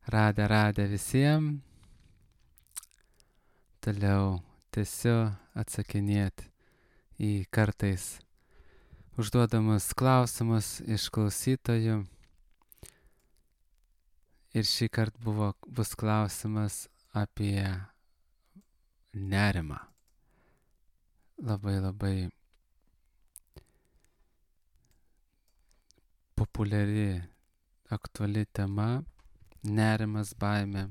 Radę visiems. Toliau tęsiu atsakinėti į kartais užduodamus klausimus iš klausytojų. Ir šį kartą bus klausimas apie nerimą. Labai populiari, aktuali tema - nerimas, baimė.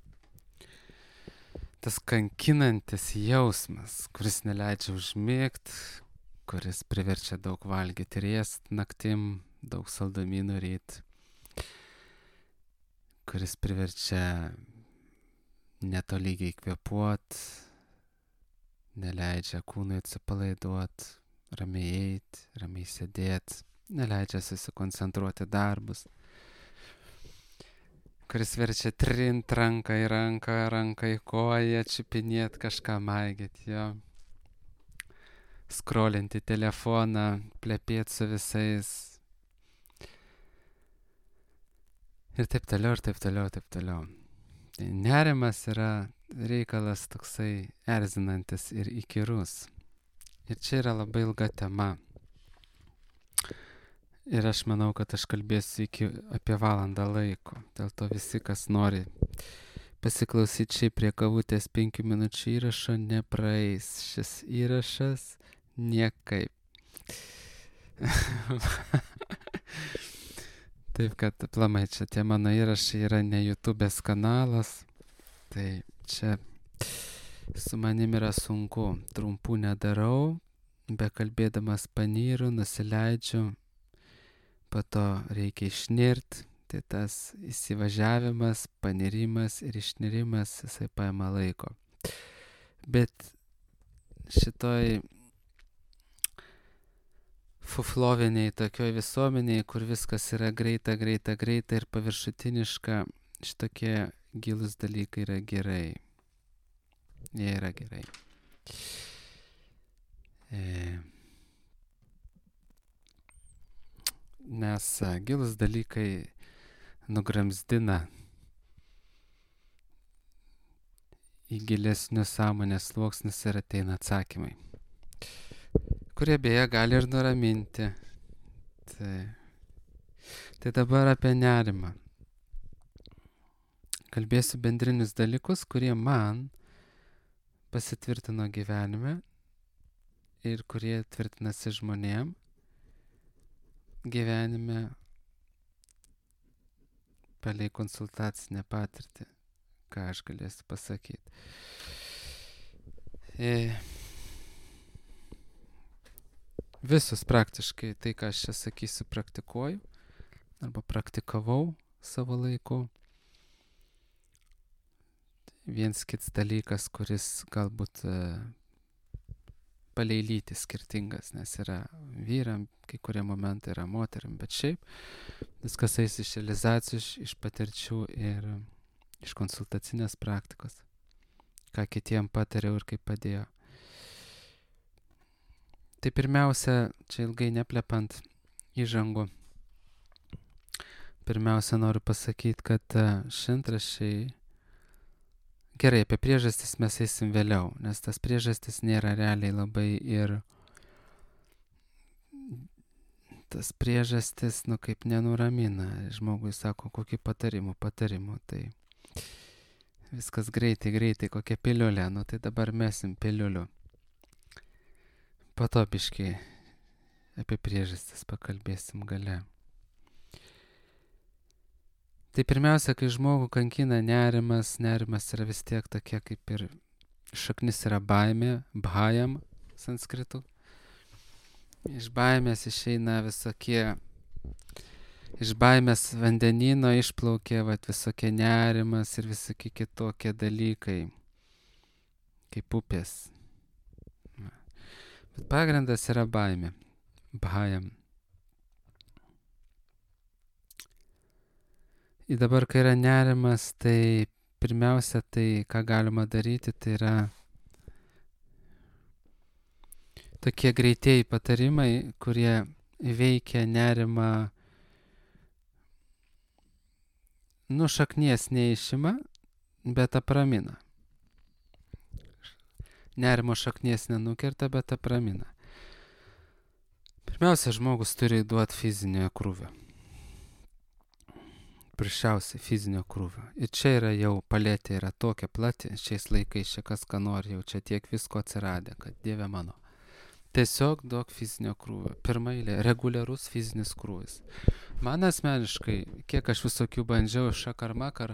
Tas kankinantis jausmas, kuris neleidžia užmigti, kuris priverčia daug valgyti ir ėsti naktim, daug saldumynų ryt, kuris priverčia netolygiai kvėpuot, neleidžia kūnui atsipalaiduot, ramiai eit, ramiai sėdėt, neleidžia susikoncentruoti darbus, kuris verčia trint ranką į ranką, ranką į koją, čiupinėt kažką, maigėt jo, skrolinti telefoną, plepėt su visais ir taip toliau, ir taip toliau, taip toliau. Tai nerimas yra reikalas toksai erzinantis ir įkyrus. Ir čia yra labai ilga tema. Ir aš manau, kad aš kalbėsiu apie valandą laiko. Dėl to visi, kas nori pasiklausyti šiaip prie kavutės 5 minučių įrašo, nepraeis šis įrašas niekaip. Taip, kad aplamai čia tie mano įrašai yra ne YouTube'ės kanalas. Tai čia su manim yra sunku. Trumpų nedarau, bekalbėdamas panyru, nusileidžiu. Po to reikia išnirt, tai tas įsivažiavimas, panirimas ir išnirimas, jisai paima laiko. Bet šitoj fufloviniai tokioj visuomeniai, kur viskas yra greita ir paviršutiniška, šitokie gilus dalykai yra gerai. Jie yra gerai. Nes gilus dalykai nugramzdina į gilesnius sąmonės sluoksnius ir ateina atsakymai, kurie beje gali ir nuraminti. Tai dabar apie nerimą. Kalbėsiu bendrinius dalykus, kurie man pasitvirtino gyvenime ir kurie tvirtinasi žmonėm gyvenime palei konsultacinę patirtį, ką aš galėsiu pasakyti. Visus praktiškai tai, ką aš čia sakysiu, praktikuoju arba praktikavau savo laiku. Viens kits dalykas, kuris galbūt palei lytį skirtingas, nes yra vyram, kai kurie momentai yra moterim, bet šiaip viskas eis iš realizacijų, iš patirčių ir iš konsultacinės praktikos, ką kitiem patariau ir kaip padėjo. Tai pirmiausia, čia ilgai neplepant įžangų, pirmiausia noriu pasakyti, kad šintraščiai gerai, apie priežastis mes eisim vėliau, nes tas priežastis nėra realiai labai ir tas priežastis, kaip nenuramina. Žmogui sako, kokį patarimų, tai viskas greitai, kokia piliulė, tai dabar mesim piliulių. Po to biškai apie priežastis pakalbėsim gale. Tai pirmiausia, kai žmogų kankina nerimas yra vis tiek tokia kaip ir šaknis yra baimė, bhajam sanskritu. Iš baimės išeina visokie, iš baimės vandenyno išplaukė visokie nerimas ir visokie kitokie dalykai, kaip upės. Bet pagrindas yra baimė, bhajam. Ir dabar, kai yra nerimas, tai pirmiausia, tai ką galima daryti, tai yra tokie greitieji patarimai, kurie veikia nerimą šaknies neišima, bet apramina. Nerimo šaknies nenukerta, bet apramina. Pirmiausia, žmogus turi duoti fizinio krūvio. Prasčiausiai fizinio krūvio. Ir čia yra jau paletė yra tokia plati, šiais laikais čia kas ką nori, jau čia tiek visko atsiradę, kad Dieve mano. Tiesiog duok fizinio krūvio. Pirma eilė, reguliarus fizinis krūvis. Man asmeniškai, kiek aš visokių bandžiau, šakar-makar,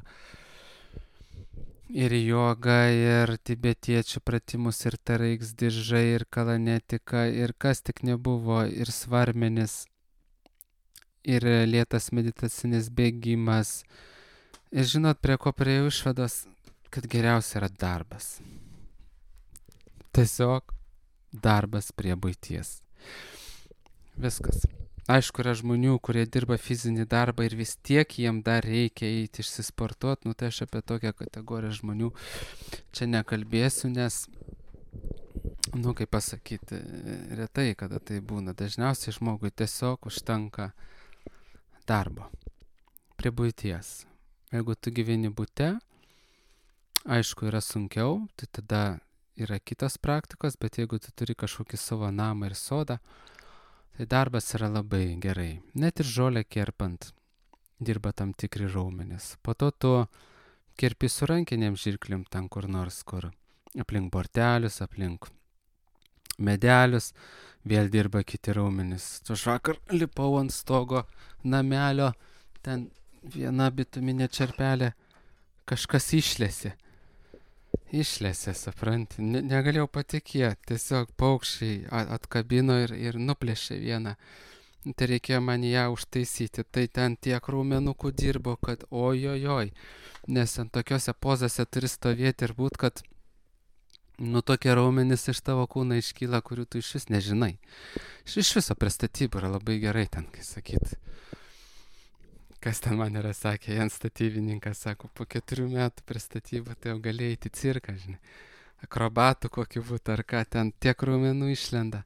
ir joga, ir tibetiečių pratimus, ir TRX diržai, ir kalanetika, ir kas tik nebuvo, ir svarmenis, ir lėtas meditacinis bėgimas. Ir žinot, prie ko priėjau išvados, kad geriausia yra darbas. Tiesiog darbas prie buities. Viskas. Aišku, yra žmonių, kurie dirba fizinį darbą ir vis tiek jiem dar reikia eiti išsisportuoti. Tai aš apie tokią kategoriją žmonių čia nekalbėsiu, nes, kaip pasakyti, retai kada tai būna. Dažniausiai žmogui tiesiog užtenka darbo prie buities. Jeigu tu gyveni bute, aišku, yra sunkiau, tai tada yra kitos praktikos, bet jeigu tu turi kažkokį savo namą ir sodą, tai darbas yra labai gerai. Net ir žolę kerpant dirba tam tikri raumenys. Po to tu kerpi su rankiniam žirkliam ten kur nors, kur aplink bortelius, aplink medelius, vėl dirba kiti raumenys. Tu vakar lipau ant stogo namelio, ten viena bituminė čerpelė, kažkas išlėsi. Išlėsė, supranti, negalėjau patikėti, tiesiog paukščiai atkabino ir nuplėšė vieną. Tai reikėjo man ją užtaisyti, tai ten tiek raumenukų dirbo, kad ojojoj, nes ant tokiose pozose turi stovėti ir būt, kad tokie raumenys iš tavo kūno iškyla, kurių tu iš vis nežinai. Iš viso prie statybų yra labai gerai ten, kai sakyt. Kas ten man yra sakė, Jens statybininkas, sako, po 4 metų prie statybų tai jau galėjai eiti į cirką, žinai. Akrobatų kokį būtų, ar ką ten tiek raumenų išlenda.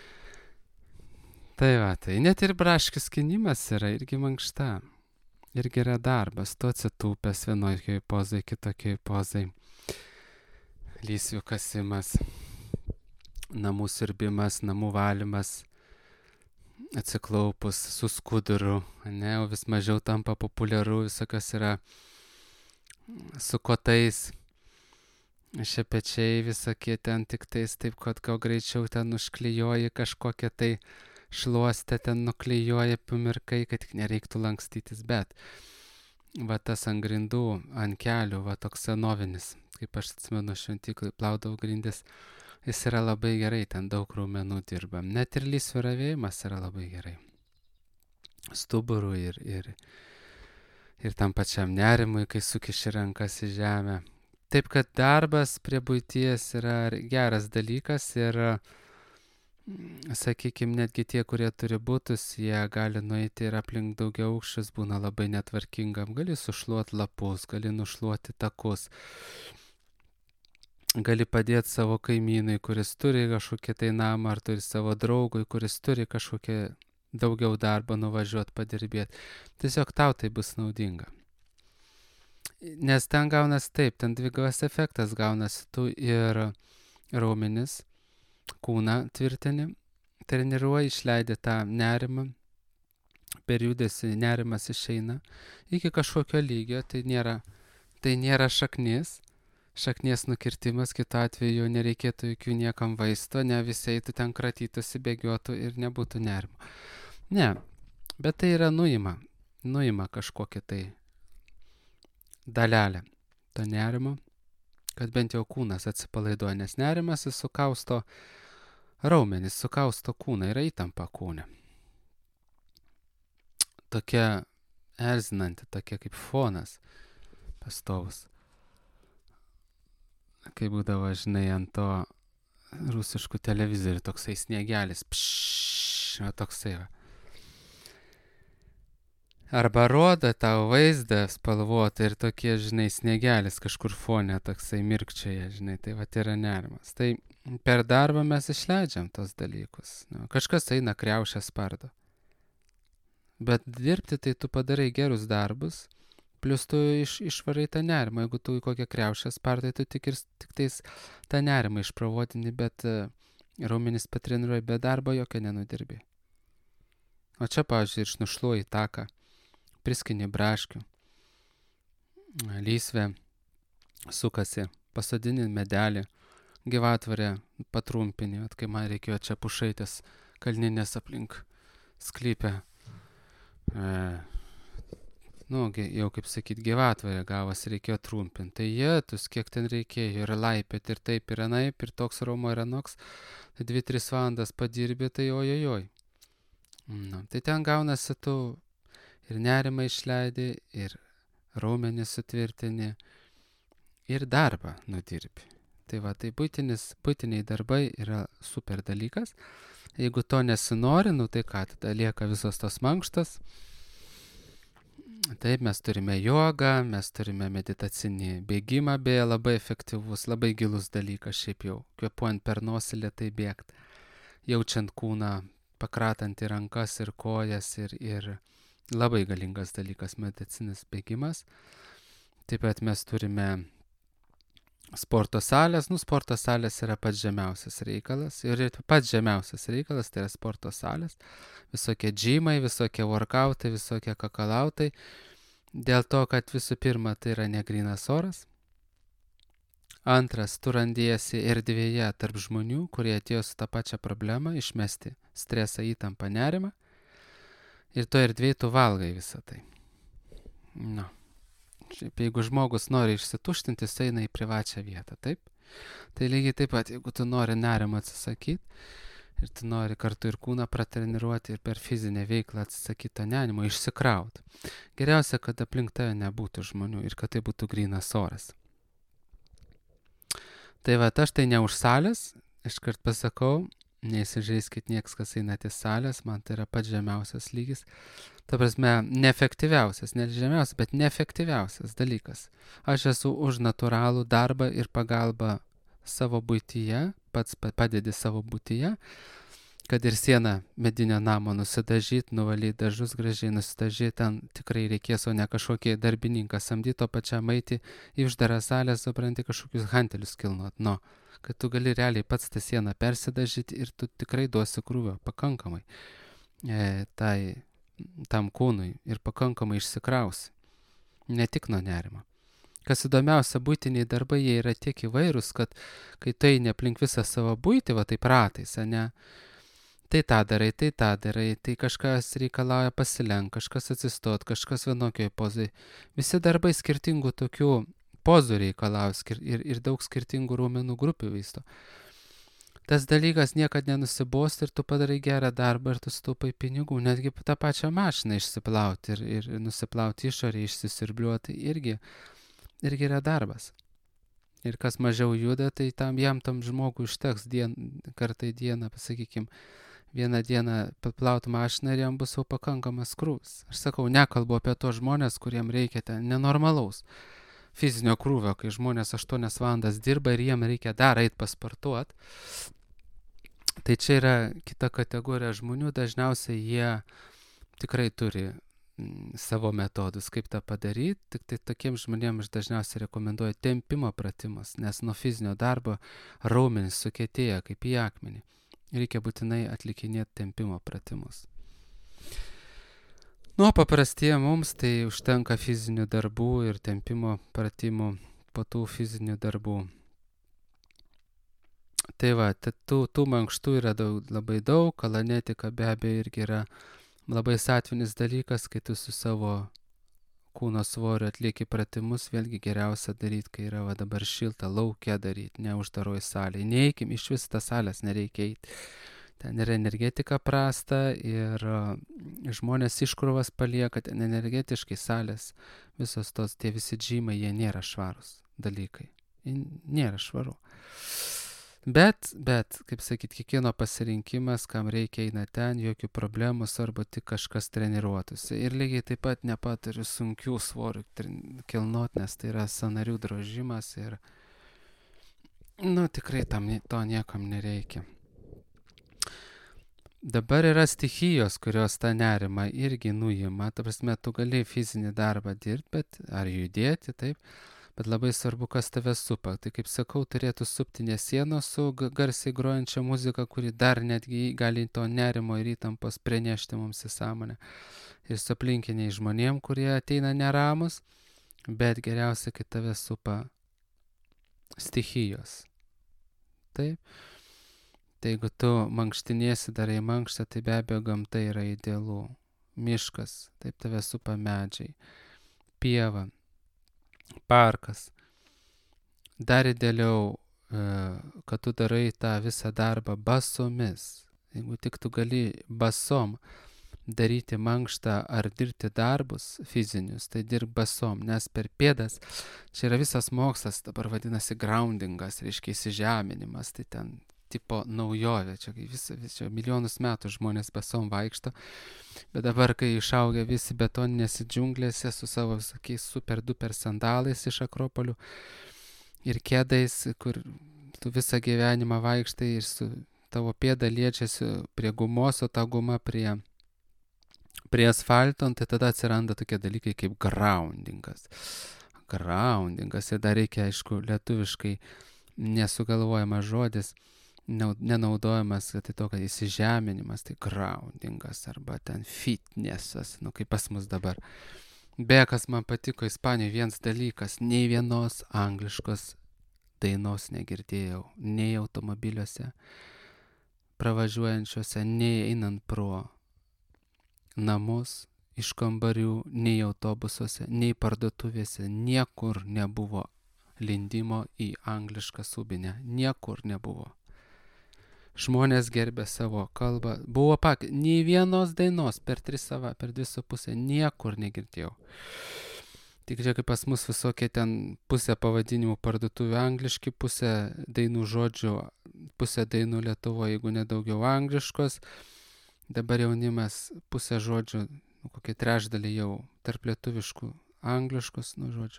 Tai va, tai net ir braškių skinimas yra irgi mankšta. Irgi yra darbas, tu atsitūpęs vienokioj pozai, kitokioj pozai. Lysvių kasimas, namų siurbimas, namų valymas, atsiklaupus su skuduru, o vis mažiau tampa populiaru, visokios yra su kotais, šepečiai visokie ten tik tais, taip kad gal greičiau ten užklijuoji kažkokią tai šluostę, ten nuklijuoji pamirkai, kad tik nereiktų lankstytis, bet va tas ant grindų, ant kelių, va toks senovinis, kaip aš atsimenu šventyklai plaudavau grindis, jis yra labai gerai, ten daug raumenų dirba. Net ir lysvių ravėjimas yra labai gerai. Stuburų ir tam pačiam nerimui, kai sukiši rankas į žemę. Taip, kad darbas prie buities yra geras dalykas ir, sakykime, netgi tie, kurie turi butus, jie gali nueiti ir aplink daugiaaukščius, būna labai netvarkingam. Gali sušluoti lapus, gali nušluoti takus. Gali padėti savo kaimynui, kuris turi kažkokį tai namą, ar turi savo draugui, kuris turi kažkokį daugiau darbą nuvažiuoti, padirbėti. Tiesiog tau tai bus naudinga. Nes ten gaunas taip, ten dvigubas efektas gaunas, tu ir raumenis, kūną tvirtini, treniruoji, išleidi tą nerimą, per judesį nerimas išeina iki kažkokio lygio, tai nėra šaknies nukirtimas, kitu atveju nereikėtų jokių niekam vaisto, ne visi eitų ten kratytųsi, bėgiotų ir nebūtų nerimo. Ne, bet tai yra nuima kažkokią tai dalelę to nerimo, kad bent jau kūnas atsipalaiduoja, nes nerimas jis sukausto raumenis, sukausto kūną, yra įtampa kūne. Tokia erzinanti, tokia kaip fonas pastovus. Kai būdavo, žinai, ant to rusiškų televizorių toksai sniegelis, toksai va. Arba rodo tau vaizdą spalvotą ir tokie, žinai, sniegelis kažkur fone toksai mirkčioje, žinai, tai va yra nerimas. Tai per darbą mes išleidžiam tos dalykus. Kažkas eina kriaušę spardo. Bet dirbti tai tu padarai gerus darbus, Plius tu išvarai tą nerimą. Jeigu tu į kokią kriaušę spartai, tu tik tais tą nerimą išprovodini, bet raumenis patreniruoji, be darbo jokio nenudirbi. O čia, pavyzdžiui, išnušluoji taką, priskini braškių, lysvę, sukasi, pasodini medelį, gyvatvorę patrumpini, kai man reikėjo čia pušaitės kalninės aplink sklypę. Jau kaip sakyt, gyvatvorė gavas, reikėjo trumpinti. Tai jėtus, kiek ten reikėjo, ir laipėt, ir taip, ir anaip, ir toks raumo, ir anoks. Tai 2-3 valandas padirbi, tai ojojoj. Tai ten gaunasi tu ir nerimą išleidi, ir raumenį sutvirtini, ir darbą nudirbi. Tai va, tai buitiniai darbai yra super dalykas. Jeigu to nesinori, tai ką, tada lieka visos tos mankštos. Taip, mes turime jogą, mes turime meditacinį bėgimą, beje, labai efektyvus, labai gilus dalykas šiaip jau, kvėpuojant per nosį lėtai bėgti, jaučiant kūną, pakratant į rankas ir kojas ir labai galingas dalykas medicininis bėgimas. Taip pat mes turime sporto salės, sporto salės yra pats žemiausias reikalas, ir pats žemiausias reikalas tai yra sporto salės, visokie džimai, visokie workoutai, visokie kakalautai, dėl to, kad visų pirma tai yra negrynas oras, antras, tu randiesi erdvėje tarp žmonių, kurie atėjo su tą pačią problemą, išmesti stresą, įtampą, nerimą, ir to erdvėje tu valgai visą tai. Šiaip, jeigu žmogus nori išsituštinti, jis eina į privačią vietą, taip? Tai lygiai taip pat, jeigu tu nori nerimą atsisakyti, ir tu nori kartu ir kūną pratreniruoti, ir per fizinę veiklą atsisakyti to nerimo, išsikrauti. Geriausia, kad aplink tave nebūtų žmonių ir kad tai būtų grynas oras. Tai va, aš tai ne už salės, iškart pasakau, neįsižeiskit nieks, kas einat į salės, man tai yra pats žemiausias lygis. Ta prasme, neefektyviausias, ne žemiausias, bet neefektyviausias dalykas. Aš esu už natūralų darbą ir pagalbą savo buityje, pats padedi savo buityje, kad ir sieną medinio namo nusidažyti, nuvalyti dažus gražiai, nusidažyti, ten tikrai reikės, o ne kažkokį darbininką samdyti, o pačiam eiti į uždarą salę, supranti, kažkokius hantelius kilnuot. Kad tu gali realiai pats tą sieną persidažyti ir tu tikrai duosi krūvio pakankamai tam kūnui ir pakankamai išsikrausi, ne tik nuo nerimo. Kas įdomiausia, buitiniai darbai, jie yra tiek įvairūs, kad kai tu eini aplink visą savo buitį, va taip ratais, ne, tai tą darai, tai kažkas reikalauja pasilenk, kažkas atsistot, kažkas vienokioj pozai. Visi darbai skirtingų tokių pozų reikalauja ir daug skirtingų raumenų grupių vysto. Tas dalykas niekad nenusibos ir tu padarai gerą darbą ir tu sutaupai pinigų. Netgi tą pačią mašiną išsiplauti ir nusiplauti išorį, išsisirbliuoti irgi yra darbas. Ir kas mažiau juda, tai jam tam žmogui užteks kartą į dieną, pasakykim, vieną dieną paplauti mašiną ir jam bus jau pakankamas krūvis. Aš sakau, nekalbu apie tos žmonės, kuriem reikia ten nenormalaus fizinio krūvio, kai žmonės 8 valandas dirba ir jiem reikia dar eit pasportuoti. Tai čia yra kita kategorija žmonių, dažniausiai jie tikrai turi savo metodus, kaip tą padaryti, tik tai tokiems žmonėms aš dažniausiai rekomenduoju tempimo pratimus, nes nuo fizinio darbo raumenys sukietėja kaip į akmenį. Reikia būtinai atlikinėti tempimo pratimus. Paprastieji mums tai užtenka fizinių darbų ir tempimo pratimų po tų fizinių darbų. Tai va, tų mankštų yra labai daug, kalanetika be abejo irgi yra labai satvinis dalykas, kai tu su savo kūno svoriu atlieki pratimus, vėlgi geriausia daryti, kai yra dabar šilta, lauke daryti, ne uždaroj salėje. Neeikim, iš vis tas salės nereikia eiti. Ten yra energetika prasta ir žmonės iškrovas palieka, ten energetiškai salės, visos tie visi džimai, jie nėra švarūs dalykai. Nėra švaru. Bet, kaip sakyt, kiekvieno pasirinkimas, kam reikia eina ten, jokių problemų, svarbu tik kažkas treniruotųsi. Ir lygiai taip pat nepatariu sunkių svorių kilnot, nes tai yra sąnarių drožimas ir, tikrai to niekam nereikia. Dabar yra stichijos, kurios tą nerimą irgi nuima. Ta prasme, tu gali fizinį darbą dirbti, ar judėti, taip, bet labai svarbu, kas tave supa. Tai kaip sakau, turėtų supti ne sienos su garsiai grojančia muzika, kuri dar netgi gali to nerimo ir įtampos prinešti mums į sąmonę. Ir su aplinkiniai žmonėm, kurie ateina neramus, bet geriausia, kai tave supa stichijos. Taip. Tai jeigu tu mankštiniesi, darai mankštą, tai be abejo gamta yra idealu. Miškas, taip tave supa medžiai. Pieva, parkas. Dar idealiau, kad tu darai tą visą darbą basomis. Jeigu tik tu gali basom daryti mankštą ar dirbti darbus fizinius, tai dirb basom, nes per pėdas, čia yra visas mokslas, dabar vadinasi groundingas, reiškia įsižeminimas, tai ten tipo naujovė, čia milijonus metų žmonės basom vaikšto, bet dabar, kai išaugę visi betoninėse džiunglėse su savo visokiais super duper sandalais iš Akropolių ir kėdais, kur tu visą gyvenimą vaikštai ir su tavo pėda liečiasi prie gumos, o ta guma prie asfalto, tai tada atsiranda tokie dalykai kaip groundingas. Groundingas, ir dar reikia, aišku, lietuviškai nesugalvojamas žodis, nenaudojamas, tai to, kad įsižeminimas, tai groundingas arba ten fitnessas, kaip pas mus dabar. Beje, kas man patiko Ispanijoje, vienas dalykas, nei vienos angliškos dainos negirdėjau, nei automobiliuose pravažiuojančiuose, nei einant pro namus iš kambarių, nei autobusuose, nei parduotuvėse, niekur nebuvo lindimo į anglišką subinę, niekur nebuvo. Žmonės gerbė savo kalbą. Buvo nei vienos dainos per 2,5 niekur negirdėjau. Tik čia kaip pas mus visokie ten pusė pavadinimų parduotuvių angliški, pusė dainų žodžių, pusė dainų Lietuvoje, jeigu nedaugiau angliškos. Dabar jaunimas pusė žodžių, kokie trečdaliai jau tarp lietuviškų angliškos, žodžių.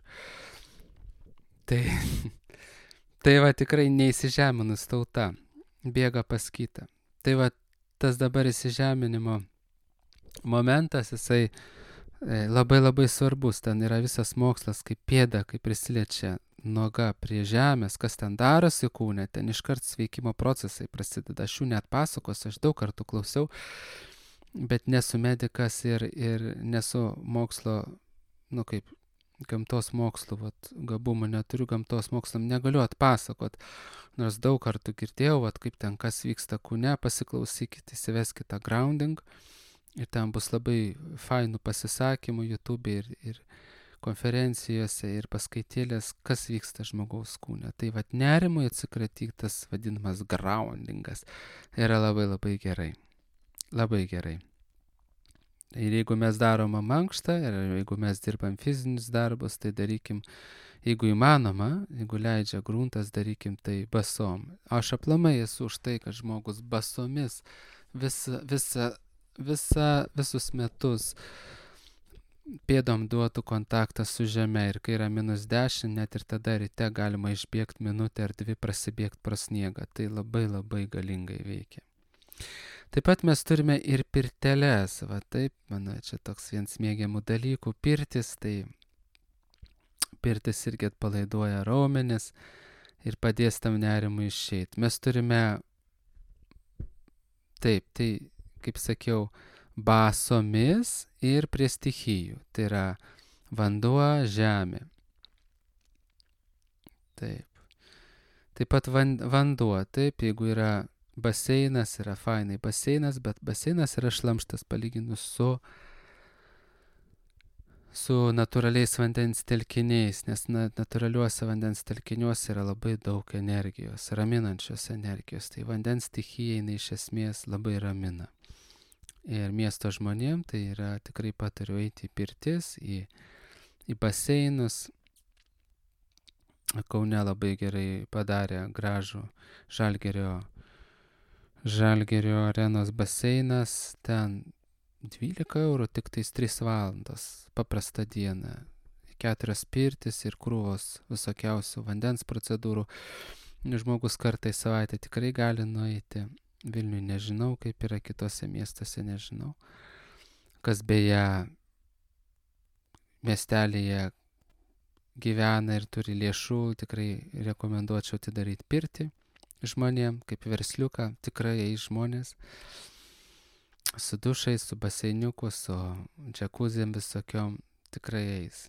Tai va tikrai neįsižeminus tauta. Bėga pas kitą. Tai va, tas dabar įsižeminimo momentas, jisai labai labai svarbus. Ten yra visas mokslas, kaip pėda, kaip prisiliečia nuoga prie žemės, kas ten darosi kūne, ten iškart sveikimo procesai prasideda. Aš jų net pasakosiu, aš daug kartų klausiau, bet nesu medikas ir nesu mokslo, kaip gamtos mokslų, gabumų neturiu, gamtos mokslam negaliu atpasakot. Nors daug kartų girdėjau, kaip ten kas vyksta kūne, pasiklausykite, įsiveskite grounding ir ten bus labai fainų pasisakymų YouTube ir konferencijose ir paskaitėlės, kas vyksta žmogaus kūne. Tai nerimui atsikratytas vadinamas groundingas yra labai labai gerai. Labai gerai. Ir jeigu mes darome mankštą, ir jeigu mes dirbam fizinius darbus, tai darykim, jeigu įmanoma, jeigu leidžia gruntas, darykim tai basom. Aš aplamai esu už tai, kad žmogus basomis visus metus pėdom duotų kontaktą su žeme ir kai yra -10, net ir tada ryte galima išbėgti minutę ar 2 prasibėgti pro sniegą. Tai labai labai galingai veikia. Taip pat mes turime ir pirteles, taip, mano čia toks vienas mėgiamų dalykų, pirtis, tai pirtis irgi atpalaiduoja raumenis ir padės tam nerimui išeiti. Mes turime, taip, tai, kaip sakiau, basomis ir prie stichijų, tai yra vanduo, žemė. Taip. Taip pat vanduo, taip, jeigu yra baseinas, yra fainai baseinas, bet baseinas yra šlamštas palyginus su natūraliais vandens telkiniais, nes natūraliuose vandens telkiniuose yra labai daug energijos, raminančios energijos. Tai vandens stichija jinai iš esmės labai ramina. Ir miesto žmonėm tai yra tikrai patariu eiti į pirtis, į baseinus. Kaune labai gerai padarė gražų Žalgirio arenos baseinas, ten 12 eurų, tik tais 3 valandos, paprasta diena, 4 pirtis ir krūvos visokiausių vandens procedūrų. Žmogus kartą į savaitę tikrai gali nueiti. Vilniui nežinau, kaip yra kitose miestuose, nežinau. Kas beje miestelėje gyvena ir turi lėšų, tikrai rekomenduočiau atidaryti pirtį žmonėm, kaip versliuką, tikrai eis žmonės. Su dušais, su baseiniuku, su džakuzėm visokiom, tikrai eis.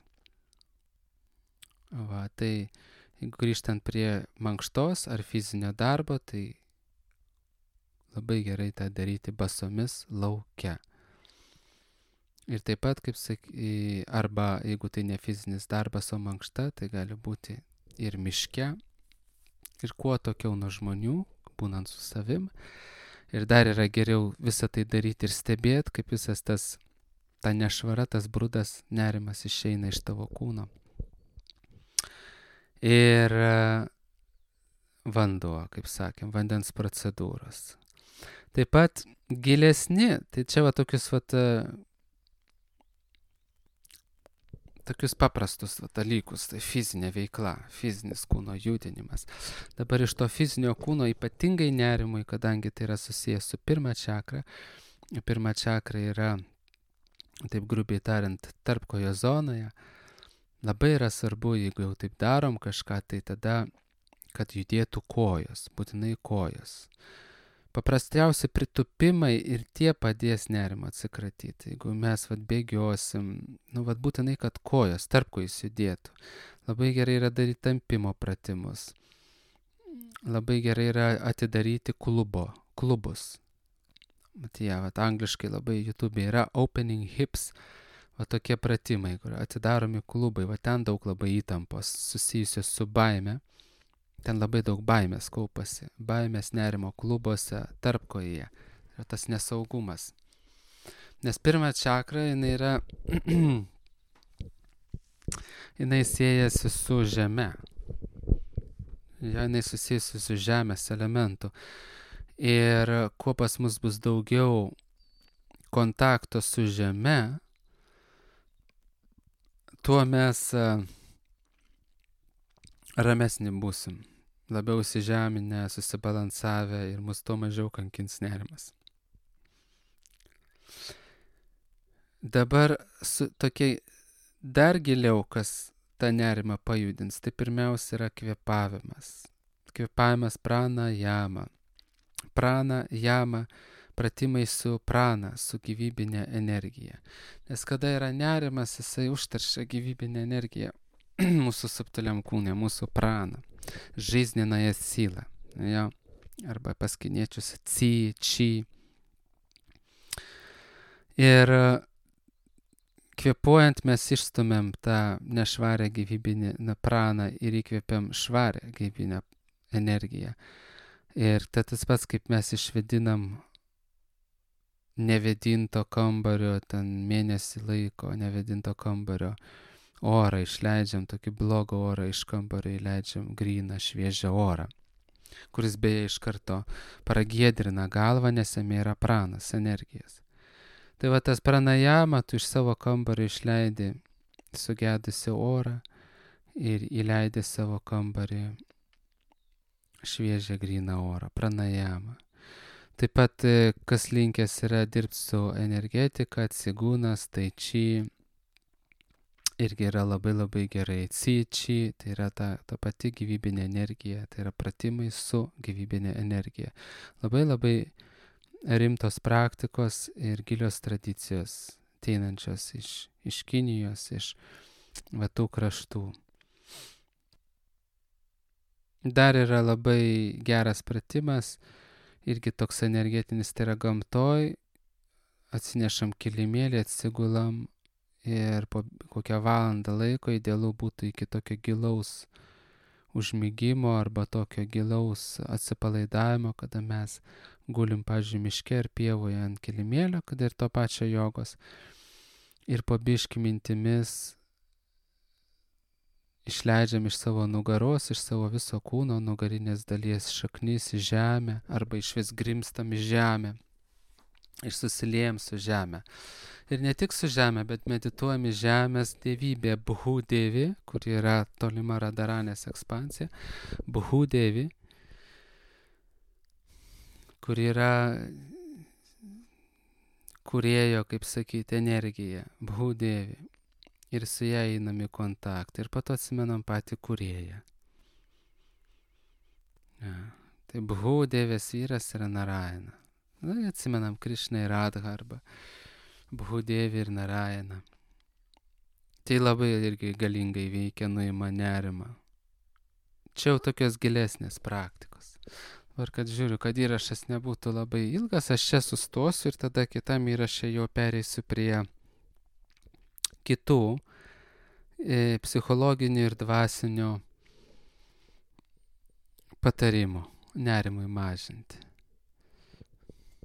Va, tai jeigu grįžtant prie mankštos ar fizinio darbo, tai labai gerai tą daryti basomis lauke. Ir taip pat, kaip arba jeigu tai ne fizinis darbas, o mankšta, tai gali būti ir miške, ir kuo tokiau nuo žmonių, būnant su savim. Ir dar yra geriau visą tai daryti ir stebėti, kaip visas ta nešvara, tas brudas, nerimas išeina iš tavo kūno. Ir vanduo, kaip sakėm, vandens procedūros. Taip pat gilesni, tai čia va tokius paprastus dalykus, tai fizinė veikla, fizinis kūno judinimas. Dabar iš to fizinio kūno ypatingai nerimui, kadangi tai yra susijęs su pirma čakra. Pirma čakra yra, taip grubiai tariant, tarpkojo zonoje. Labai yra svarbu, jeigu jau taip darom kažką, tai tada, kad judėtų kojos, būtinai kojos. Paprasčiausi pritupimai ir tie padės nerimą atsikratyti. Jeigu mes bėgiosim, būtinai, kad kojos tarpkojais judėtų. Labai gerai yra daryti tampimo pratimus. Labai gerai yra atidaryti klubus. Angliškai labai YouTube yra opening hips, tokie pratimai, kur atidaromi klubai, ten daug labai įtampos susijusios su baime. Ten labai daug baimės kaupasi. Baimės nerimo klubuose, tarpkojyje. Yra tas nesaugumas. Nes pirma čakra, jinai yra, jinai siejasi su žeme. Jinai susijusi su žemės elementu. Ir kuo pas mus bus daugiau kontakto su žeme, tuo mes ramesni būsim. Labiau įsižeminę, susibalansavę ir mus to mažiau kankins nerimas. Dabar tokiai dar giliau, kas tą nerimą pajudins, tai pirmiausia yra kvėpavimas. Kvėpavimas prana jama. Prana jama, pratimai su prana, su gyvybinė energija. Nes kada yra nerimas, jisai užteršia gyvybinę energiją mūsų subtiliam kūne, mūsų praną. Жизненная сила. Ja? Arba pas kiniečius ci, chi. Ir kvėpuojant mes išstumėm tą nešvarę gyvybinę praną ir įkvėpiam švarę gyvybinę energiją. Ir tas pats, kaip mes išvedinam nevedinto kambario, ten mėnesį laiko nevedinto kambario orą, išleidžiam tokį blogą orą iš kambario, įleidžiam gryną, šviežią orą, kuris beje iš karto pragiedrina galvą, nes jame yra pranas, energijas. Tai tas pranajama, tu iš savo kambario išleidi sugedusią orą ir įleidi savo kambarį šviežią gryną orą, pranajama. Taip pat, kas linkęs yra dirbti su energetika, cigūnas, tai chi, irgi yra labai labai gerai. Ci, tai yra ta pati gyvybinė energija, tai yra pratimai su gyvybinė energija. Labai labai rimtos praktikos ir gilios tradicijos, ateinančios iš Kinijos, iš tų kraštų. Dar yra labai geras pratimas, irgi toks energetinis, tai yra gamtoj, atsinešam kilimėlį, atsigulam ir po kokią valandą laiko idealu būtų iki tokio gilaus užmigimo arba tokio gilaus atsipalaidavimo, kada mes gulim, pavyzdžiui, miške ar pievoje ant kilimėlio, kada ir to pačio jogos. Ir po biškį mintimis išleidžiam iš savo nugaros, iš savo viso kūno, nugarinės dalies šaknis į žemę arba išvis grimstam į žemę ir susiliejam su žemė. Ir ne tik su žemė, bet medituojam į žemės dievybę Bhu Devi, kuri yra tolima Radharanės ekspansija. Bhu Devi, kur yra kūrėjo, kaip sakyti, energija, Bhudėvi. Ir su ją einam į kontaktą. Ir po to atsimenam patį kūrėją. Ja. Tai Bhudėvės vyras yra Narayana. Na, atsimenam Krišną ir Radhą arba Bhudėvį ir Narayaną. Tai labai irgi galingai veikia, nuima nerimą. Čia jau tokios gilesnės praktikos. Dabar, kad žiūriu, kad įrašas nebūtų labai ilgas, aš čia sustosiu ir tada kitam įraše jau pereisiu prie kitų psichologinių ir dvasinių patarimų nerimui mažinti.